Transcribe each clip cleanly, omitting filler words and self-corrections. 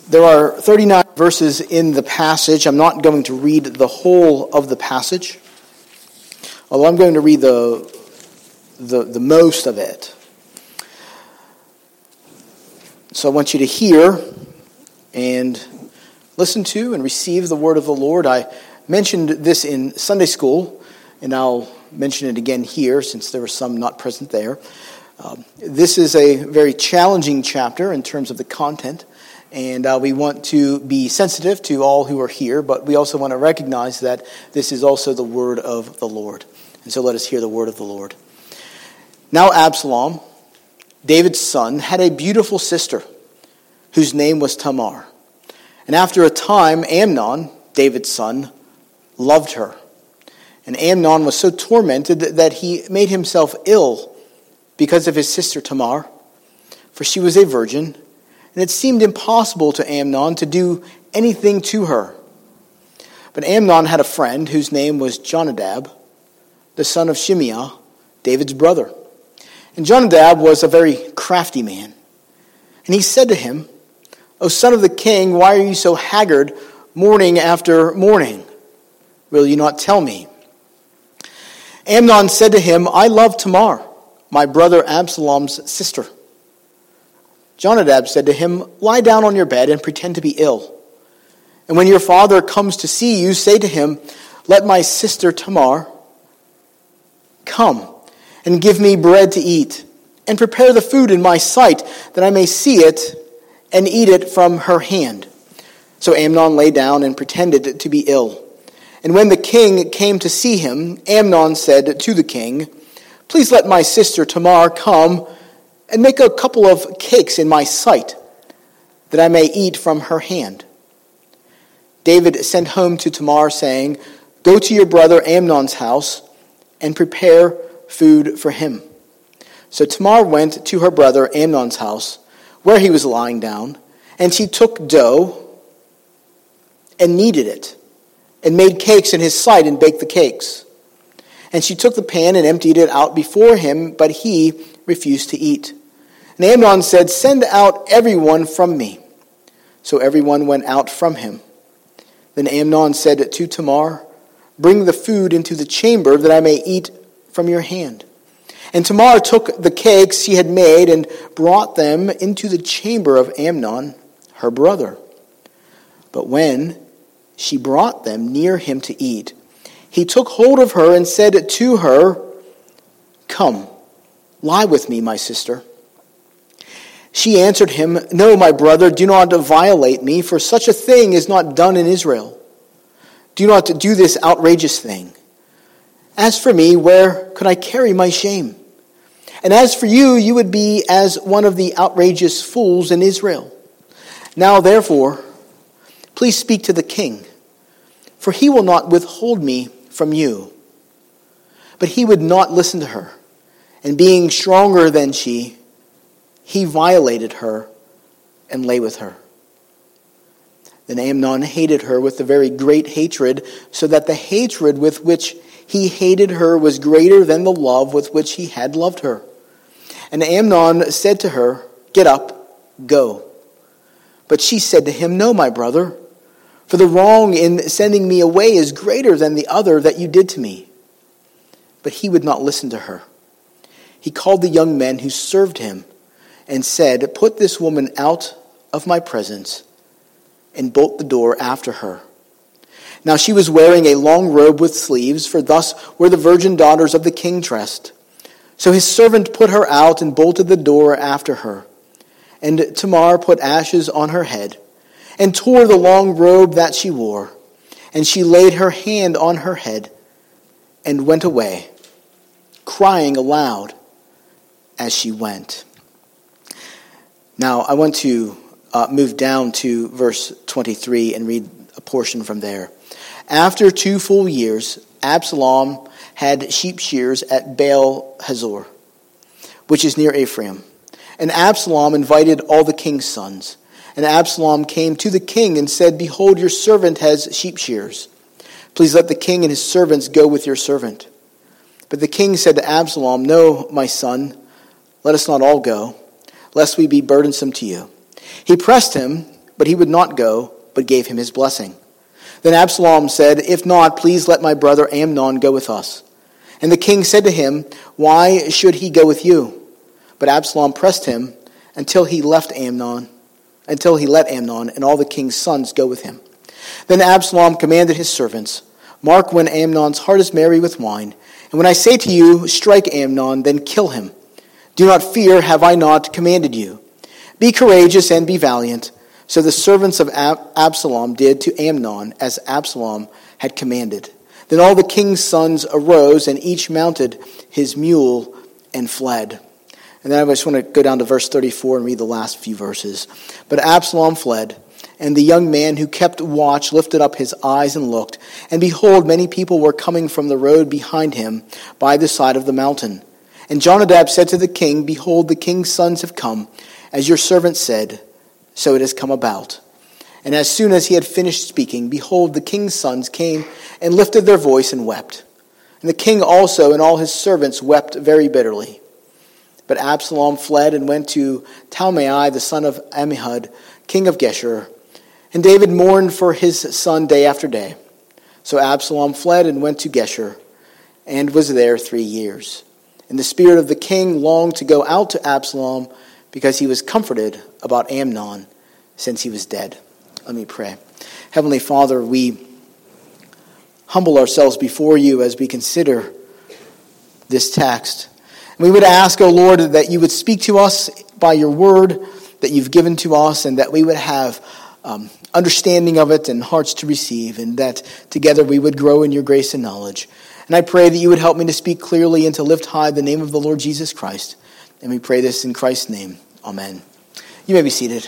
There are 39 verses in the passage. I'm not going to read the whole of the passage, although I'm going to read the most of it. So I want you to hear and listen to and receive the word of the Lord. I mentioned this in Sunday school, and I'll mention it again here since there were some not present there. This is a very challenging chapter in terms of the content, and we want to be sensitive to all who are here, but we also want to recognize that this is also the word of the Lord. And so let us hear the word of the Lord. Now Absalom, David's son, had a beautiful sister whose name was Tamar. And after a time, Amnon, David's son, loved her. And Amnon was so tormented that he made himself ill because of his sister Tamar, for she was a virgin, and it seemed impossible to Amnon to do anything to her. But Amnon had a friend whose name was Jonadab, the son of Shimeah, David's brother. And Jonadab was a very crafty man. And he said to him, "O son of the king, why are you so haggard morning after morning? Will you not tell me?" Amnon said to him, "I love Tamar, my brother Absalom's sister." Jonadab said to him, "Lie down on your bed and pretend to be ill. And when your father comes to see you, say to him, 'Let my sister Tamar come and give me bread to eat, and prepare the food in my sight, that I may see it and eat it from her hand.'" So Amnon lay down and pretended to be ill. And when the king came to see him, Amnon said to the king, "Please let my sister Tamar come and make a couple of cakes in my sight, that I may eat from her hand." David sent home to Tamar, saying, "Go to your brother Amnon's house and prepare food for him." So Tamar went to her brother Amnon's house, where he was lying down, and she took dough and kneaded it, and made cakes in his sight and baked the cakes. And she took the pan and emptied it out before him, but he refused to eat. And Amnon said, "Send out everyone from me." So everyone went out from him. Then Amnon said to Tamar, "Bring the food into the chamber, that I may eat from your hand." And Tamar took the cakes she had made and brought them into the chamber of Amnon, her brother. But when she brought them near him to eat, he took hold of her and said to her, "Come, lie with me, my sister." She answered him, "No, my brother, do not violate me, for such a thing is not done in Israel. Do not do this outrageous thing. As for me, where could I carry my shame? And as for you, you would be as one of the outrageous fools in Israel. Now, therefore, please speak to the king, for he will not withhold me from you." But he would not listen to her, and being stronger than she, he violated her and lay with her. Then Amnon hated her with a very great hatred, so that the hatred with which he hated her was greater than the love with which he had loved her. And Amnon said to her, "Get up, go." But she said to him, "No, my brother, for the wrong in sending me away is greater than the other that you did to me." But he would not listen to her. He called the young men who served him and said, "Put this woman out of my presence, and bolt the door after her." Now she was wearing a long robe with sleeves, for thus were the virgin daughters of the king dressed. So his servant put her out and bolted the door after her. And Tamar put ashes on her head, and tore the long robe that she wore. And she laid her hand on her head, and went away, crying aloud as she went. Now, I want to move down to verse 23 and read a portion from there. After 2 full years, Absalom had sheep shears at Baal Hazor, which is near Ephraim. And Absalom invited all the king's sons. And Absalom came to the king and said, "Behold, your servant has sheep shears. Please let the king and his servants go with your servant." But the king said to Absalom, "No, my son, let us not all go, lest we be burdensome to you." He pressed him, But he would not go, but gave him his blessing. Then Absalom said, "If not, please let my brother Amnon go with us." And the king said to him, "Why should he go with you?" But Absalom pressed him until he let Amnon and all the king's sons go with him. Then Absalom commanded his servants, "Mark when Amnon's heart is merry with wine. And when I say to you, 'Strike Amnon,' then kill him. Do not fear, have I not commanded you? Be courageous and be valiant." So the servants of Absalom did to Amnon as Absalom had commanded. Then all the king's sons arose, and each mounted his mule and fled. And then I just want to go down to verse 34 and read the last few verses. But Absalom fled, and the young man who kept watch lifted up his eyes and looked, and behold, many people were coming from the road behind him by the side of the mountain. And Jonadab said to the king, "Behold, the king's sons have come, as your servant said, so it has come about." And as soon as he had finished speaking, behold, the king's sons came and lifted their voice and wept. And the king also and all his servants wept very bitterly. But Absalom fled and went to Talmai, the son of Ammihud, king of Geshur. And David mourned for his son day after day. So Absalom fled and went to Geshur, and was there 3 years. And the spirit of the king longed to go out to Absalom, because he was comforted about Amnon, since he was dead. Let me pray. Heavenly Father, we humble ourselves before you as we consider this text. And we would ask, O Lord, that you would speak to us by your word that you've given to us, and that we would have understanding of it and hearts to receive, and that together we would grow in your grace and knowledge. And I pray that you would help me to speak clearly and to lift high the name of the Lord Jesus Christ. And we pray this in Christ's name. Amen. You may be seated.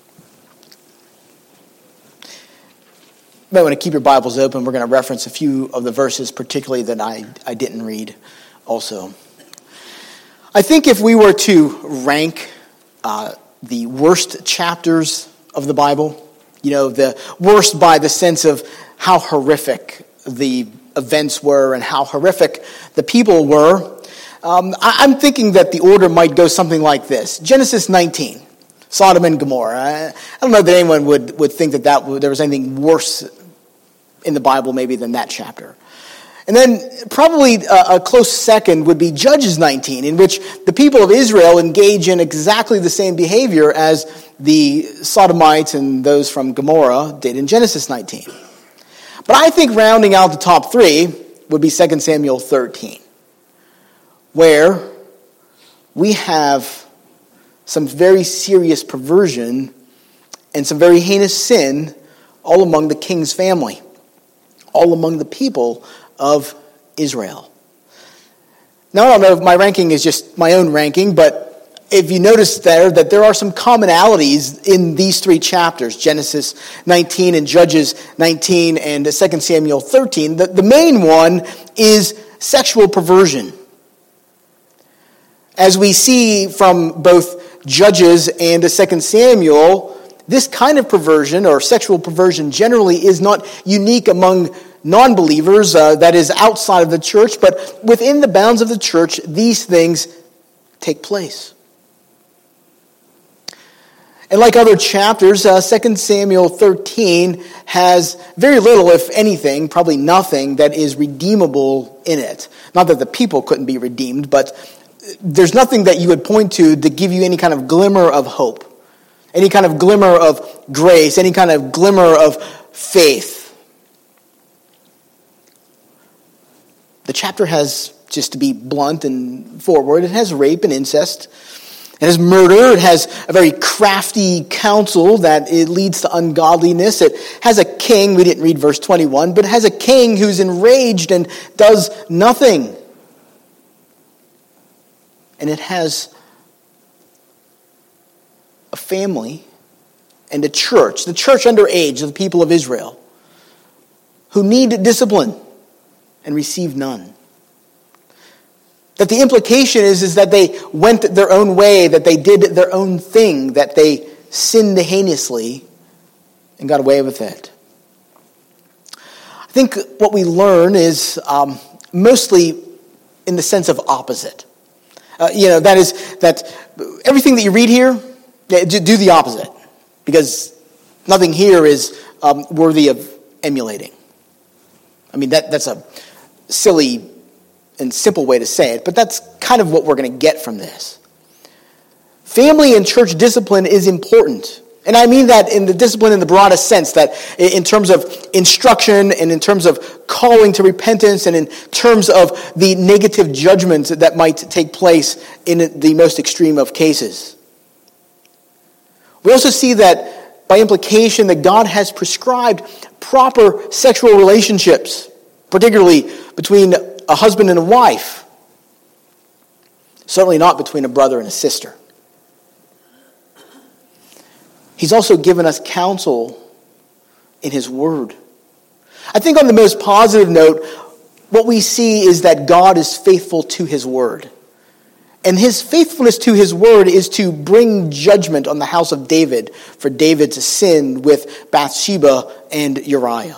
You might want to keep your Bibles open. We're going to reference a few of the verses, particularly that I didn't read also. I think if we were to rank the worst chapters of the Bible, the worst by the sense of how horrific the events were and how horrific the people were, I'm thinking that the order might go something like this. Genesis 19, Sodom and Gomorrah. I don't know that anyone would think that there was anything worse in the Bible maybe than that chapter. And then probably a close second would be Judges 19, in which the people of Israel engage in exactly the same behavior as the Sodomites and those from Gomorrah did in Genesis 19. But I think rounding out the top three would be 2 Samuel 13. Where we have some very serious perversion and some very heinous sin all among the king's family, all among the people of Israel. Now, I don't know if my ranking is just my own ranking, but if you notice there that there are some commonalities in these three chapters, Genesis 19 and Judges 19 and 2 Samuel 13, the main one is sexual perversion. As we see from both Judges and 2 Samuel, this kind of perversion, or sexual perversion generally, is not unique among non-believers, that is outside of the church, but within the bounds of the church, these things take place. And like other chapters, 2 Samuel 13 has very little, if anything, probably nothing, that is redeemable in it. Not that the people couldn't be redeemed, but there's nothing that you would point to give you any kind of glimmer of hope, any kind of glimmer of grace, any kind of glimmer of faith. The chapter has, just to be blunt and forward, it has rape and incest. It has murder. It has a very crafty counsel that it leads to ungodliness. It has a king, we didn't read verse 21, but it has a king who's enraged and does nothing. And it has a family and a church, the church under age of the people of Israel, who need discipline and receive none. That the implication is that they went their own way, that they did their own thing, that they sinned heinously and got away with it. I think what we learn is mostly in the sense of opposite. That is that everything that you read here, do the opposite. Because Nothing here is worthy of emulating. I mean, that's a silly and simple way to say it, but that's kind of what we're going to get from this. Family and church discipline is important. And I mean that in the discipline in the broadest sense, that in terms of instruction and in terms of calling to repentance and in terms of the negative judgments that might take place in the most extreme of cases. We also see that by implication that God has prescribed proper sexual relationships, particularly between a husband and a wife. Certainly not between a brother and a sister. He's also given us counsel in his word. I think on the most positive note, what we see is that God is faithful to his word. And his faithfulness to his word is to bring judgment on the house of David for David's sin with Bathsheba and Uriah.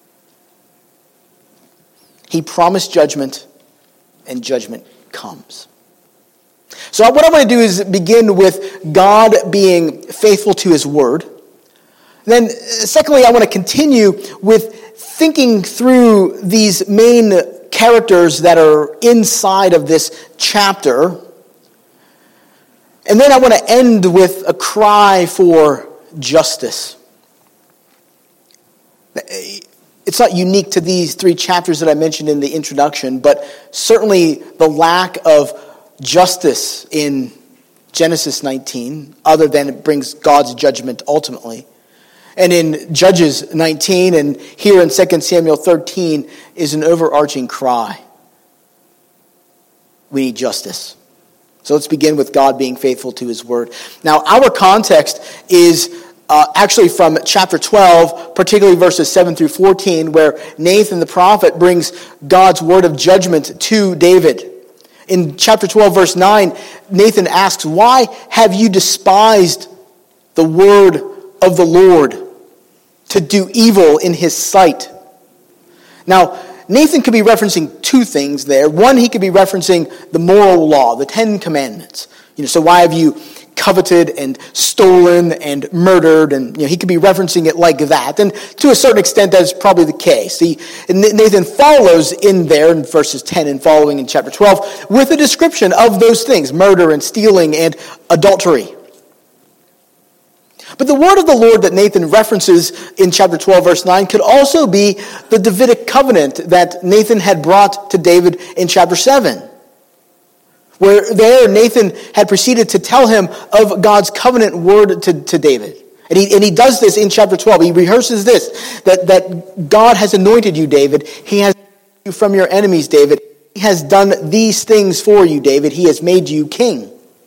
He promised judgment, and judgment comes. So what I want to do is begin with God being faithful to his word. Then, secondly, I want to continue with thinking through these main characters that are inside of this chapter. And then I want to end with a cry for justice. It's not unique to these three chapters that I mentioned in the introduction, but certainly the lack of justice in Genesis 19, other than it brings God's judgment ultimately. And in Judges 19 and here in 2 Samuel 13 is an overarching cry. We need justice. So let's begin with God being faithful to his word. Now, our context is actually from chapter 12, particularly verses 7 through 14, where Nathan the prophet brings God's word of judgment to David. In chapter 12, verse 9, Nathan asks, "Why have you despised the word of the Lord to do evil in his sight?" Now, Nathan could be referencing two things there. One, he could be referencing the moral law, the 10 Commandments. So why have you coveted and stolen and murdered? And he could be referencing it like that. And to a certain extent, that is probably the case. Nathan follows in there in verses 10 and following in chapter 12 with a description of those things, murder and stealing and adultery. But the word of the Lord that Nathan references in chapter 12, verse 9, could also be the Davidic covenant that Nathan had brought to David in chapter 7. Where there Nathan had proceeded to tell him of God's covenant word to David. And he does this in chapter 12. He rehearses this, that God has anointed you, David. He has saved you from your enemies, David. He has done these things for you, David. He has made you king.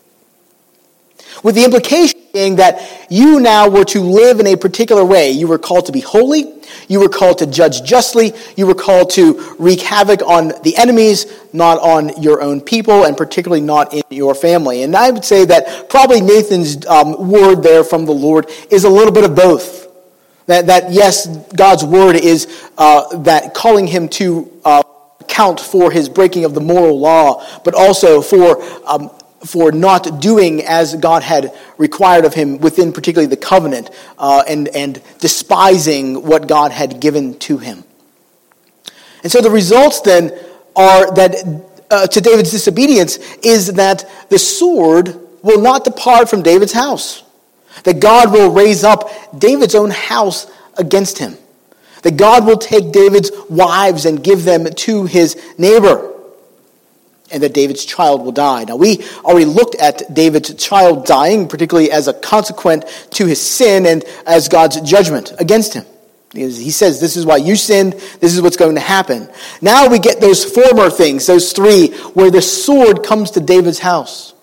With the implication being that you now were to live in a particular way. You were called to be holy. You were called to judge justly. You were called to wreak havoc on the enemies, not on your own people, and particularly not in your family. And I would say that probably Nathan's word there from the Lord is a little bit of both. That yes, God's word is that calling him to account for his breaking of the moral law, but also for not doing as God had required of him within particularly the covenant, and despising what God had given to him. And so the results then are that to David's disobedience is that the sword will not depart from David's house. That God will raise up David's own house against him. That God will take David's wives and give them to his neighbor. And that David's child will die. Now, we already looked at David's child dying, particularly as a consequence to his sin and as God's judgment against him. He says, this is why you sinned, this is what's going to happen. Now we get those former things, those three, where the sword comes to David's house.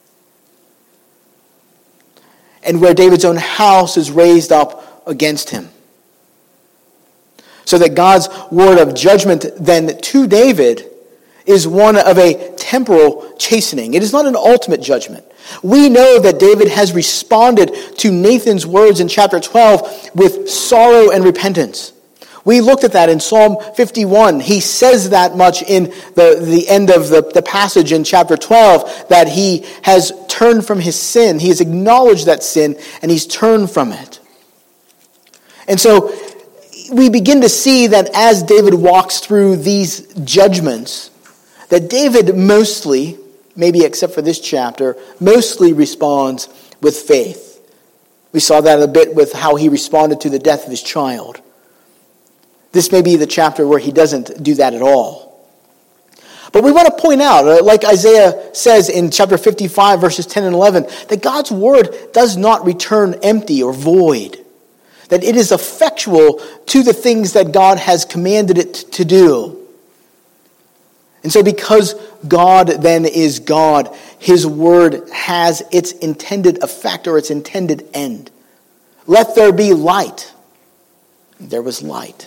And where David's own house is raised up against him. So that God's word of judgment then to David is one of a temporal chastening. It is not an ultimate judgment. We know that David has responded to Nathan's words in chapter 12 with sorrow and repentance. We looked at that in Psalm 51. He says that much in the end of the passage in chapter 12, that he has turned from his sin. He has acknowledged that sin, and he's turned from it. And so we begin to see that as David walks through these judgments, that David mostly, maybe except for this chapter, mostly responds with faith. We saw that a bit with how he responded to the death of his child. This may be the chapter where he doesn't do that at all. But we want to point out, like Isaiah says in chapter 55, verses 10 and 11, that God's word does not return empty or void. That it is effectual to the things that God has commanded it to do. And so because God then is God, his word has its intended effect or its intended end. Let there be light. There was light.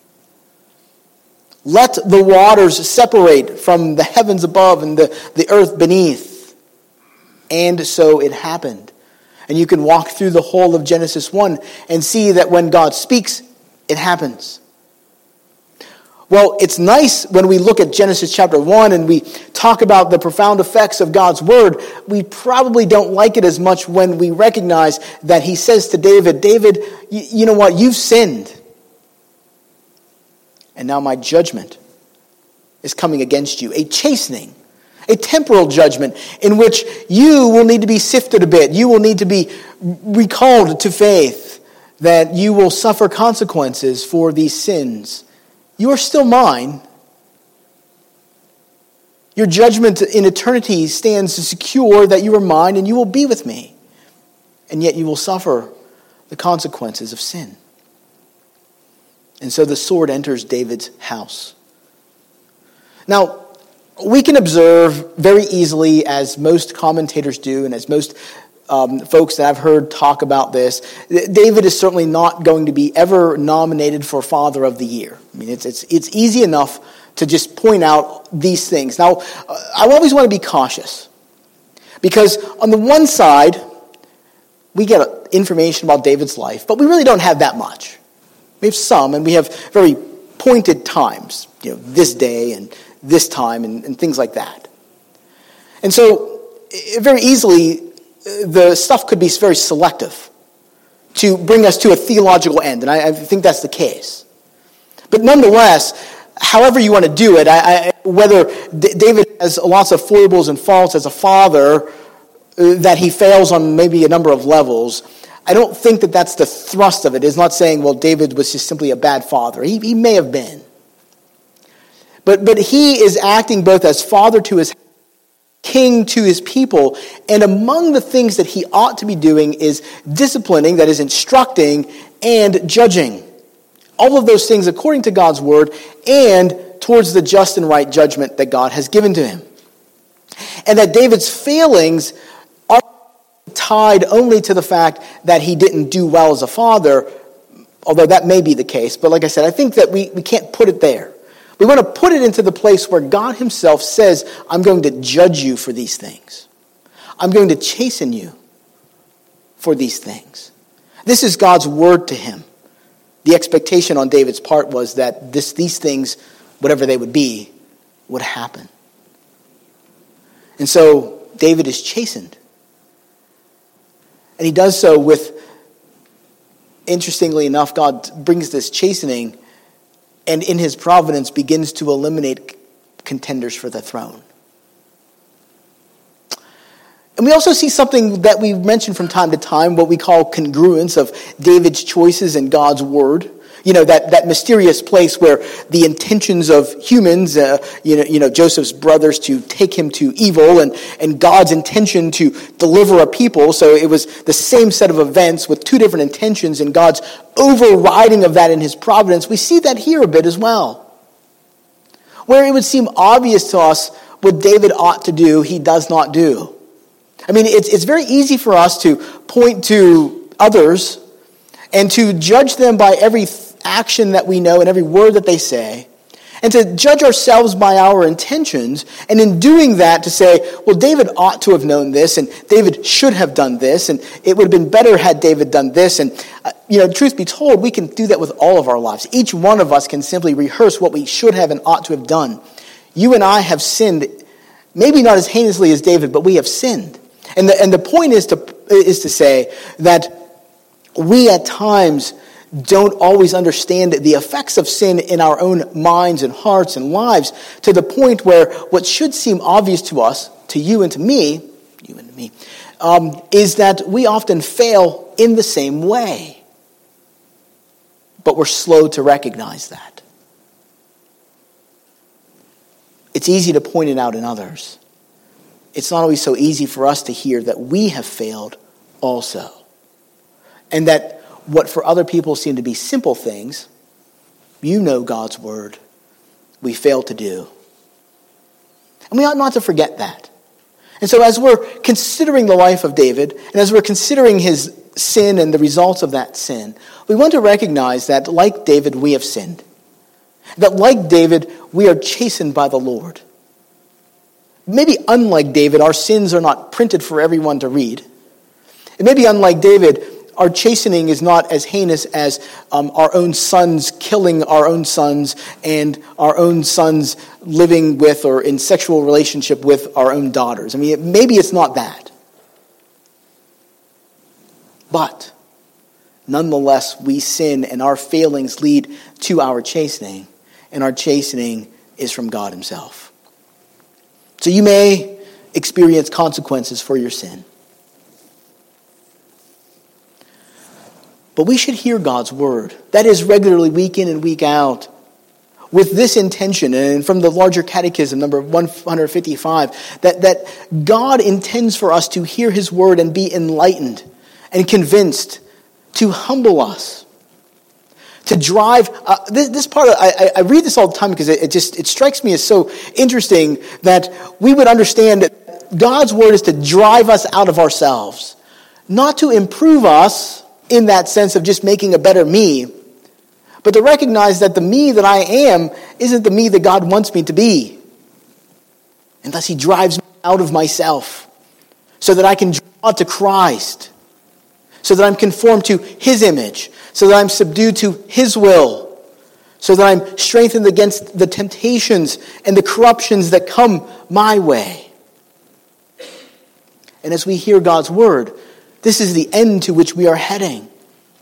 Let the waters separate from the heavens above and the earth beneath. And so it happened. And you can walk through the whole of Genesis 1 and see that when God speaks, it happens. Well, it's nice when we look at Genesis chapter 1 and we talk about the profound effects of God's word. We probably don't like it as much when we recognize that he says to David, David, you know what? You've sinned. And now my judgment is coming against you. A chastening, a temporal judgment in which you will need to be sifted a bit. You will need to be recalled to faith, that you will suffer consequences for these sins. You are still mine. Your judgment in eternity stands secure that you are mine and you will be with me. And yet you will suffer the consequences of sin. And so the sword enters David's house. Now, we can observe very easily, as most commentators do, and as most folks that I've heard talk about this, David is certainly not going to be ever nominated for Father of the Year. I mean, it's easy enough to just point out these things. Now, I always want to be cautious, because on the one side, we get information about David's life, but we really don't have that much. We have some, and we have very pointed times, this day and this time and things like that. And so, very easily, the stuff could be very selective to bring us to a theological end, and I think that's the case. But nonetheless, however you want to do it, whether David has lots of foibles and faults as a father, that he fails on maybe a number of levels, I don't think that that's the thrust of it. It's not saying, well, David was just simply a bad father. He may have been. But he is acting both as father to his king to his people, and among the things that he ought to be doing is disciplining, that is instructing, and judging. All of those things according to God's word and towards the just and right judgment that God has given to him. And that David's failings are tied only to the fact that he didn't do well as a father, although that may be the case. But like I said, I think that we can't put it there. We want to put it into the place where God himself says, I'm going to judge you for these things. I'm going to chasten you for these things. This is God's word to him. The expectation on David's part was that these things, whatever they would be, would happen. And so David is chastened. And he does so with, interestingly enough, God brings this chastening and in his providence begins to eliminate contenders for the throne. And we also see something that we mention from time to time, what we call congruence of David's choices and God's word. That mysterious place where the intentions of humans, Joseph's brothers to take him to evil and God's intention to deliver a people. So it was the same set of events with two different intentions and God's overriding of that in his providence. We see that here a bit as well. Where it would seem obvious to us what David ought to do, he does not do. I mean, it's very easy for us to point to others and to judge them by every action that we know and every word that they say, and to judge ourselves by our intentions, and in doing that to say, well, David ought to have known this, and David should have done this, and it would have been better had David done this, and truth be told, we can do that with all of our lives. Each one of us can simply rehearse what we should have and ought to have done. You and I have sinned, maybe not as heinously as David, but we have sinned. And the point is to say that we at times don't always understand the effects of sin in our own minds and hearts and lives, to the point where what should seem obvious to us, to you and to me, is that we often fail in the same way. But we're slow to recognize that. It's easy to point it out in others. It's not always so easy for us to hear that we have failed also. And that what for other people seem to be simple things, you know God's word, we fail to do. And we ought not to forget that. And so as we're considering the life of David, and as we're considering his sin and the results of that sin, we want to recognize that, like David, we have sinned. That, like David, we are chastened by the Lord. Maybe unlike David, our sins are not printed for everyone to read. And maybe unlike David, our chastening is not as heinous as our own sons killing our own sons and our own sons living with or in sexual relationship with our own daughters. I mean, maybe it's not that. But nonetheless, we sin and our failings lead to our chastening, and our chastening is from God himself. So you may experience consequences for your sin. But we should hear God's word. That is regularly, week in and week out, with this intention, and from the larger catechism, number 155, that God intends for us to hear his word and be enlightened and convinced, to humble us, to drive. This part, I read this all the time because it strikes me as so interesting that we would understand that God's word is to drive us out of ourselves, not to improve us in that sense of just making a better me, but to recognize that the me that I am isn't the me that God wants me to be. And thus he drives me out of myself so that I can draw to Christ, so that I'm conformed to his image, so that I'm subdued to his will, so that I'm strengthened against the temptations and the corruptions that come my way. And as we hear God's word, this is the end to which we are heading.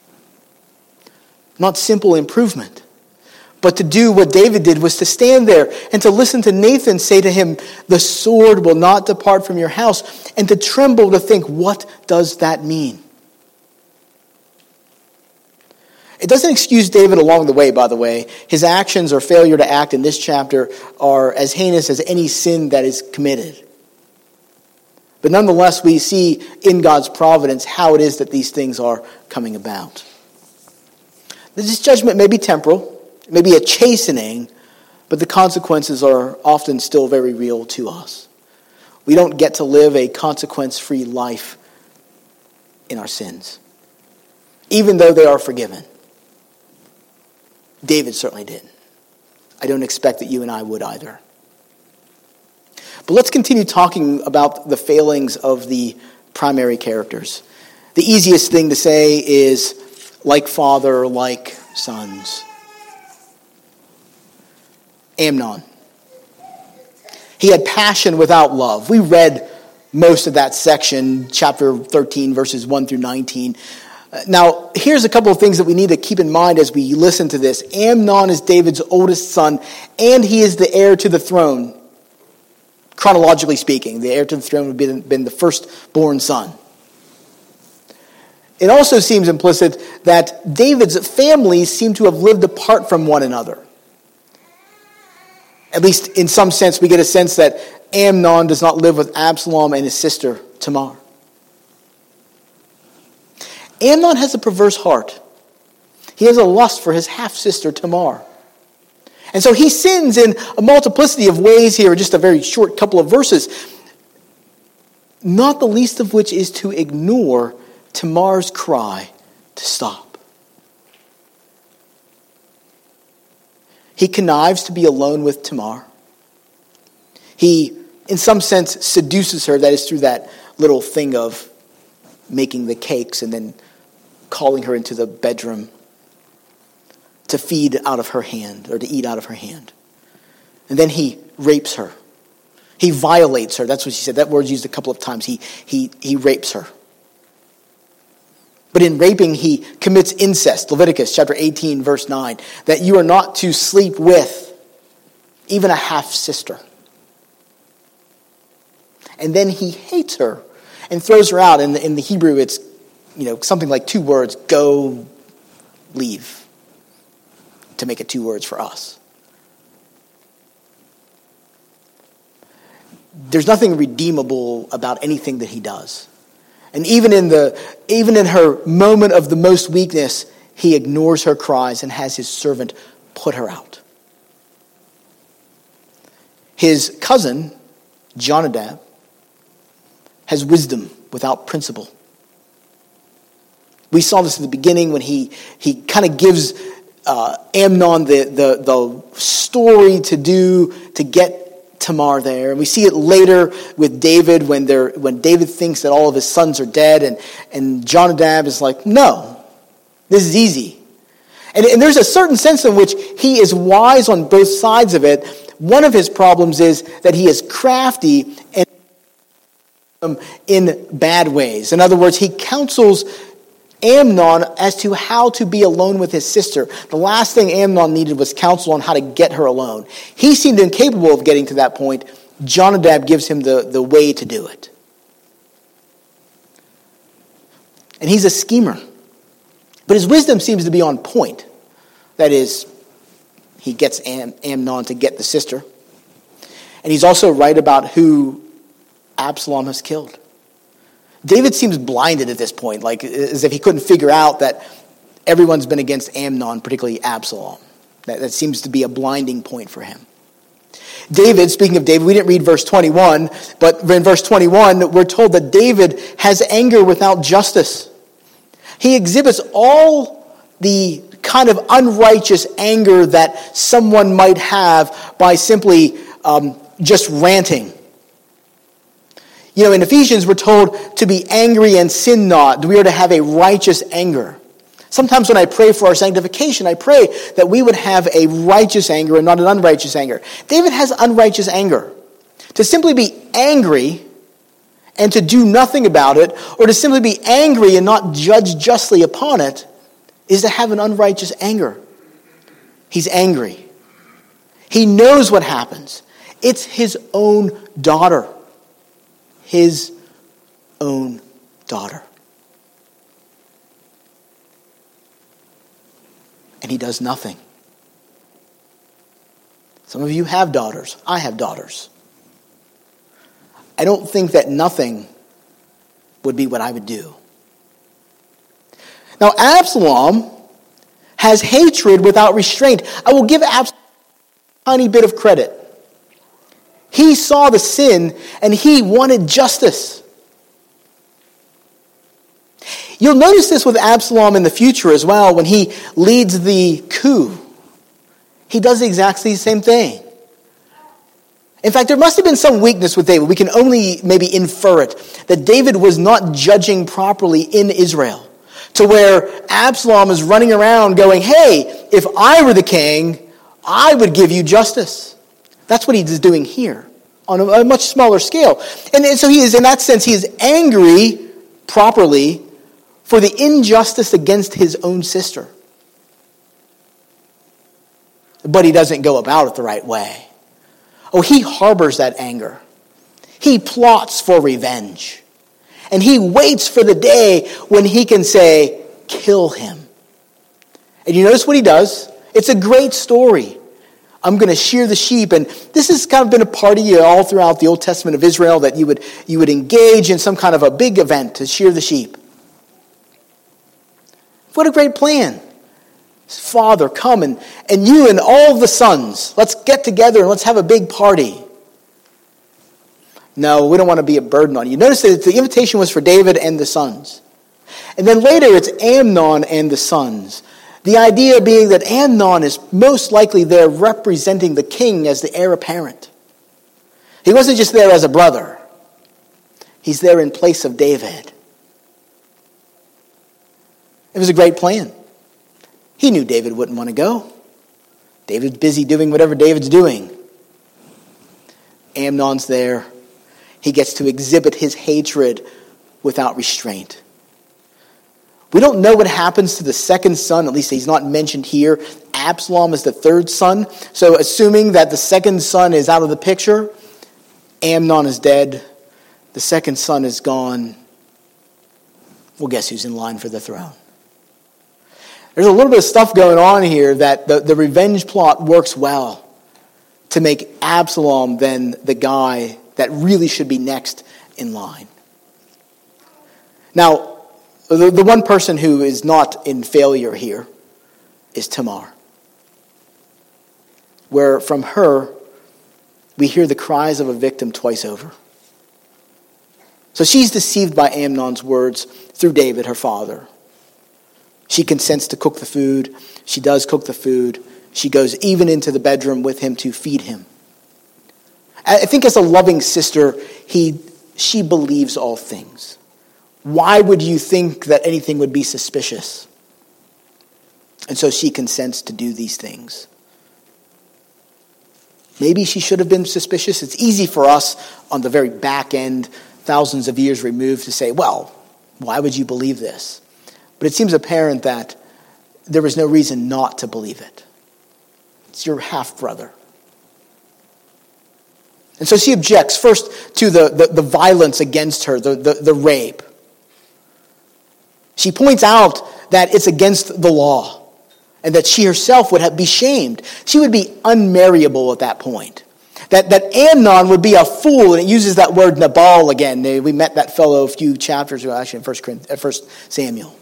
Not simple improvement, but to do what David did, was to stand there and to listen to Nathan say to him, the sword will not depart from your house, and to tremble to think, what does that mean? It doesn't excuse David along the way, by the way. His actions or failure to act in this chapter are as heinous as any sin that is committed. But nonetheless, we see in God's providence how it is that these things are coming about. This judgment may be temporal, it may be a chastening, but the consequences are often still very real to us. We don't get to live a consequence-free life in our sins, even though they are forgiven. David certainly did. I don't expect that you and I would either. But let's continue talking about the failings of the primary characters. The easiest thing to say is, like father, like sons. Amnon. He had passion without love. We read most of that section, chapter 13, verses 1 through 19. Now, here's a couple of things that we need to keep in mind as we listen to this. Amnon is David's oldest son, and he is the heir to the throne. Chronologically speaking, the heir to the throne would have been the firstborn son. It also seems implicit that David's families seem to have lived apart from one another. At least in some sense, we get a sense that Amnon does not live with Absalom and his sister Tamar. Amnon has a perverse heart. He has a lust for his half-sister Tamar. And so he sins in a multiplicity of ways here, just a very short couple of verses, not the least of which is to ignore Tamar's cry to stop. He connives to be alone with Tamar. He, in some sense, seduces her, that is through that little thing of making the cakes and then calling her into the bedroom to feed out of her hand, or to eat out of her hand. And then he rapes her. He violates her. That's what she said. That word's used a couple of times. He rapes her. But in raping, he commits incest. Leviticus chapter 18, verse 9. That you are not to sleep with even a half-sister. And then he hates her and throws her out. In the Hebrew, it's something like 2 words, go, leave, to make it 2 words for us. There's nothing redeemable about anything that he does. And even in her moment of the most weakness, he ignores her cries and has his servant put her out. His cousin, Jonadab, has wisdom without principle. We saw this at the beginning when he kind of gives Amnon the story to do to get Tamar there. And we see it later with David when David thinks that all of his sons are dead, and Jonadab is like, no, this is easy. And there's a certain sense in which he is wise on both sides of it. One of his problems is that he is crafty and in bad ways. In other words, he counsels Amnon as to how to be alone with his sister. The last thing Amnon needed was counsel on how to get her alone. He seemed incapable of getting to that point. Jonadab gives him the way to do it. And he's a schemer. But his wisdom seems to be on point. That is, he gets Amnon to get the sister. And he's also right about who Absalom has killed. David seems blinded at this point, like as if he couldn't figure out that everyone's been against Amnon, particularly Absalom. That seems to be a blinding point for him. David, speaking of David, we didn't read verse 21, but in verse 21, we're told that David has anger without justice. He exhibits all the kind of unrighteous anger that someone might have by simply just ranting. In Ephesians, we're told to be angry and sin not. We are to have a righteous anger. Sometimes when I pray for our sanctification, I pray that we would have a righteous anger and not an unrighteous anger. David has unrighteous anger. To simply be angry and to do nothing about it, or to simply be angry and not judge justly upon it, is to have an unrighteous anger. He's angry. He knows what happens. It's his own daughter. His own daughter. And he does nothing. Some of you have daughters. I have daughters. I don't think that nothing would be what I would do. Now, Absalom has hatred without restraint. I will give Absalom a tiny bit of credit. He saw the sin and he wanted justice. You'll notice this with Absalom in the future as well when he leads the coup. He does exactly the same thing. In fact, there must have been some weakness with David. We can only maybe infer it, that David was not judging properly in Israel, to where Absalom is running around going, hey, if I were the king, I would give you justice. That's what he's doing here on a much smaller scale. And so he is, in that sense, he is angry properly for the injustice against his own sister. But he doesn't go about it the right way. Oh, he harbors that anger. He plots for revenge. And he waits for the day when he can say, kill him. And you notice what he does? It's a great story. I'm going to shear the sheep. And this has kind of been a party all throughout the Old Testament of Israel, that you would engage in some kind of a big event to shear the sheep. What a great plan. Father, come and you and all the sons, let's get together and let's have a big party. No, we don't want to be a burden on you. Notice that the invitation was for David and the sons. And then later it's Amnon and the sons. The idea being that Amnon is most likely there representing the king as the heir apparent. He wasn't just there as a brother. He's there in place of David. It was a great plan. He knew David wouldn't want to go. David's busy doing whatever David's doing. Amnon's there. He gets to exhibit his hatred without restraint. We don't know what happens to the second son, at least he's not mentioned here. Absalom is the third son. So assuming that the second son is out of the picture, Amnon is dead, the second son is gone, well, guess who's in line for the throne? There's a little bit of stuff going on here that the revenge plot works well to make Absalom then the guy that really should be next in line. Now, the one person who is not in failure here is Tamar, where from her we hear the cries of a victim twice over. So she's deceived by Amnon's words through David, her father. She consents to cook the food. She does cook the food. She goes even into the bedroom with him to feed him. I think as a loving sister, she believes all things. Why would you think that anything would be suspicious? And so she consents to do these things. Maybe she should have been suspicious. It's easy for us on the very back end, thousands of years removed, to say, well, why would you believe this? But it seems apparent that there was no reason not to believe it. It's your half-brother. And so she objects first to the violence against her, the rape. She points out that it's against the law and that she herself would be shamed. She would be unmarriable at that point. That Amnon would be a fool, and it uses that word Nabal again. We met that fellow a few chapters ago, actually in 1 Samuel.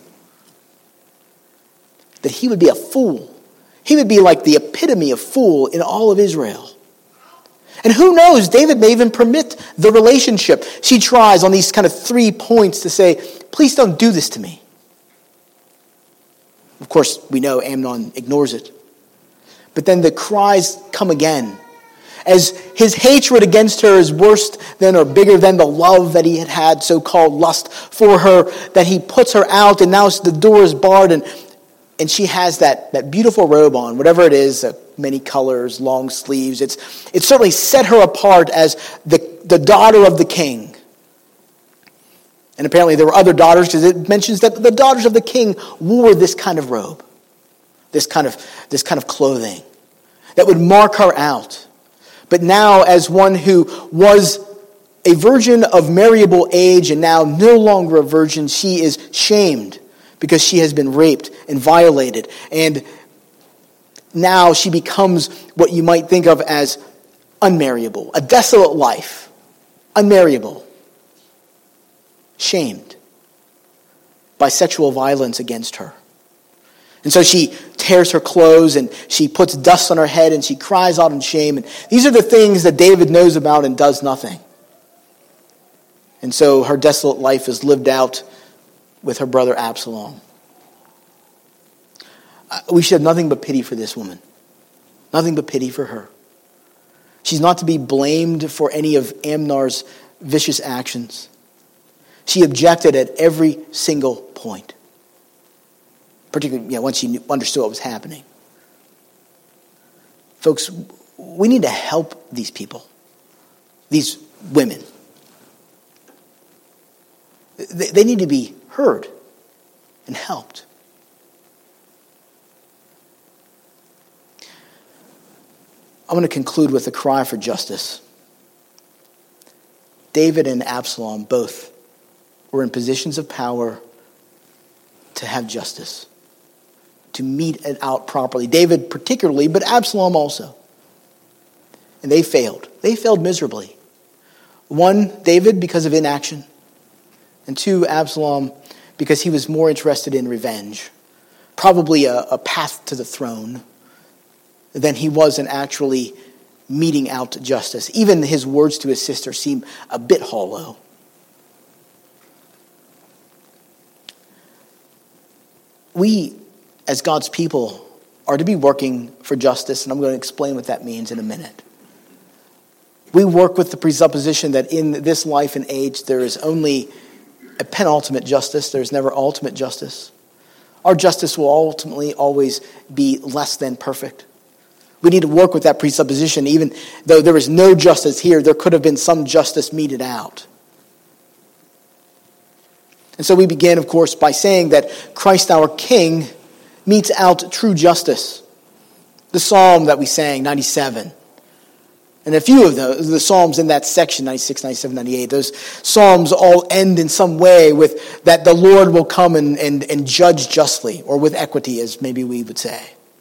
That he would be a fool. He would be like the epitome of fool in all of Israel. And who knows, David may even permit the relationship. She tries on these kind of 3 points to say, please don't do this to me. Of course, we know Amnon ignores it. But then the cries come again. As his hatred against her is worse than or bigger than the love that he had so-called lust for her, that he puts her out and now the door is barred and she has that beautiful robe on, whatever it is, many colors, long sleeves. It's certainly set her apart as the daughter of the king. And apparently there were other daughters, because it mentions that the daughters of the king wore this kind of robe, this kind of clothing that would mark her out. But now, as one who was a virgin of marriable age and now no longer a virgin, she is shamed because she has been raped and violated. And now she becomes what you might think of as unmarriable, a desolate life, unmarriable, shamed by sexual violence against her. And so she tears her clothes and she puts dust on her head and she cries out in shame. And these are the things that David knows about and does nothing. And so her desolate life is lived out with her brother Absalom. We should have nothing but pity for this woman. Nothing but pity for her. She's not to be blamed for any of Amnon's vicious actions. She objected at every single point. Particularly once she understood what was happening. Folks, we need to help these people. These women. They need to be heard and helped. I'm going to conclude with a cry for justice. David and Absalom both were in positions of power to have justice, to mete it out properly. David particularly, but Absalom also. And they failed. They failed miserably. One, David, because of inaction. And two, Absalom, because he was more interested in revenge. Probably a path to the throne than he was in actually meting out justice. Even his words to his sister seem a bit hollow. We, as God's people, are to be working for justice, and I'm going to explain what that means in a minute. We work with the presupposition that in this life and age there is only a penultimate justice. There's never ultimate justice. Our justice will ultimately always be less than perfect. We need to work with that presupposition. Even though there is no justice here, there could have been some justice meted out. And so we begin, of course, by saying that Christ our King metes out true justice. The psalm that we sang, 97, and a few of the psalms in that section, 96, 97, 98, those psalms all end in some way with that the Lord will come and judge justly, or with equity, as maybe we would say.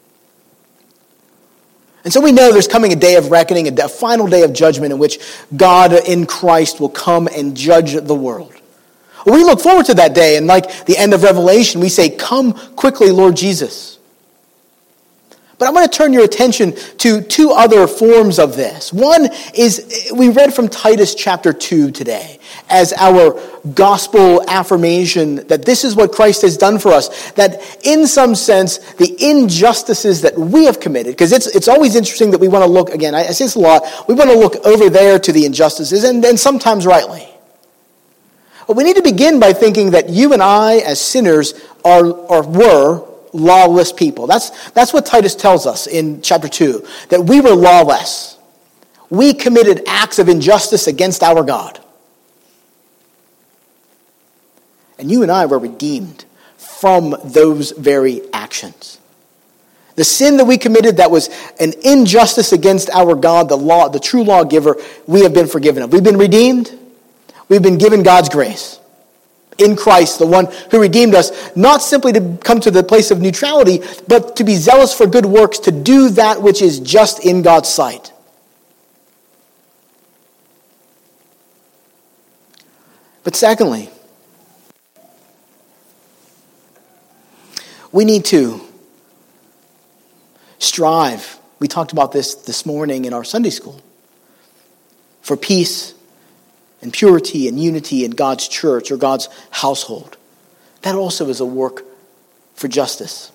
And so we know there's coming a day of reckoning, a final day of judgment in which God in Christ will come and judge the world. We look forward to that day, and like the end of Revelation, we say, "Come quickly, Lord Jesus." But I want to turn your attention to two other forms of this. One is, we read from Titus chapter 2 today as our gospel affirmation that this is what Christ has done for us. That in some sense, the injustices that we have committed, because it's always interesting that we want to look, again, I say this a lot, we want to look over there to the injustices, and then sometimes rightly. But we need to begin by thinking that you and I as sinners were lawless people. That's what Titus tells us in chapter 2, that we were lawless. We committed acts of injustice against our God. And you and I were redeemed from those very actions. The sin that we committed that was an injustice against our God, the true lawgiver, we have been forgiven of. We've been redeemed. We've been given God's grace. In Christ, the one who redeemed us, not simply to come to the place of neutrality, but to be zealous for good works, to do that which is just in God's sight. But secondly, we need to strive. We talked about this morning in our Sunday school. For peace and purity and unity in God's church or God's household. That also is a work for justice.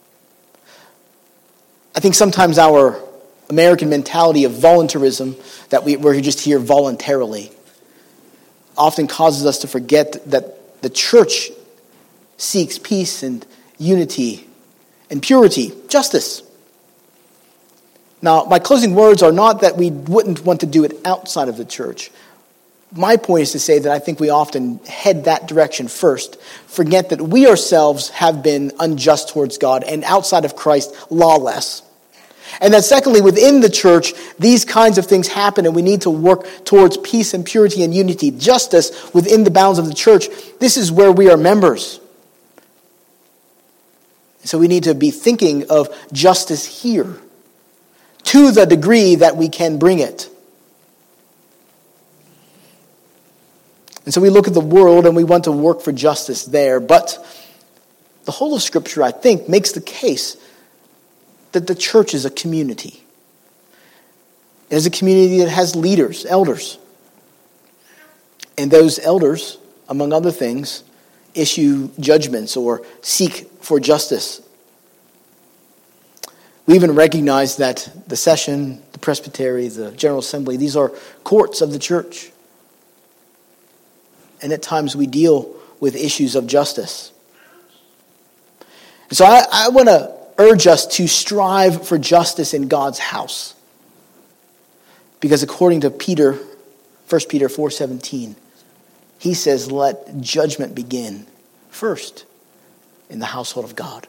I think sometimes our American mentality of voluntarism, that we're just here voluntarily, often causes us to forget that the church seeks peace and unity and purity, justice. Now, my closing words are not that we wouldn't want to do it outside of the church. My point is to say that I think we often head that direction first, forget that we ourselves have been unjust towards God and outside of Christ, lawless. And that secondly, within the church, these kinds of things happen and we need to work towards peace and purity and unity, justice within the bounds of the church. This is where we are members. So we need to be thinking of justice here to the degree that we can bring it. And so we look at the world and we want to work for justice there. But the whole of Scripture, I think, makes the case that the church is a community. It is a community that has leaders, elders. And those elders, among other things, issue judgments or seek for justice. We even recognize that the session, the presbytery, the General Assembly, these are courts of the church. And at times we deal with issues of justice. And so I want to urge us to strive for justice in God's house. Because according to 1 Peter 4:17, he says, let judgment begin first in the household of God.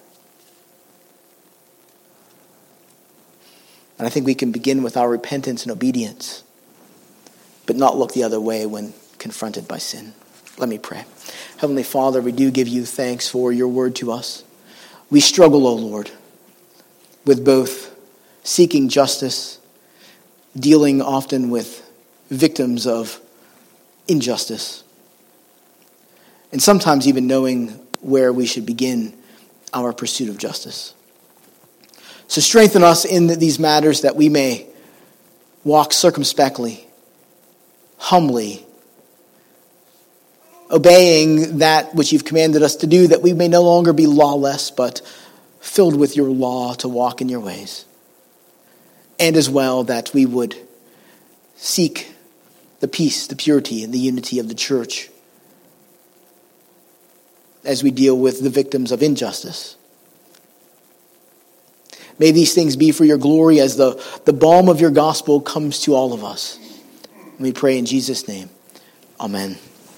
And I think we can begin with our repentance and obedience, but not look the other way when confronted by sin. Let me pray. Heavenly Father, we do give you thanks for your word to us. We struggle, O Lord, with both seeking justice, dealing often with victims of injustice, and sometimes even knowing where we should begin our pursuit of justice. So strengthen us in these matters that we may walk circumspectly, humbly, obeying that which you've commanded us to do, that we may no longer be lawless, but filled with your law to walk in your ways. And as well that we would seek the peace, the purity, and the unity of the church as we deal with the victims of injustice. May these things be for your glory as the balm of your gospel comes to all of us. We pray in Jesus' name. Amen.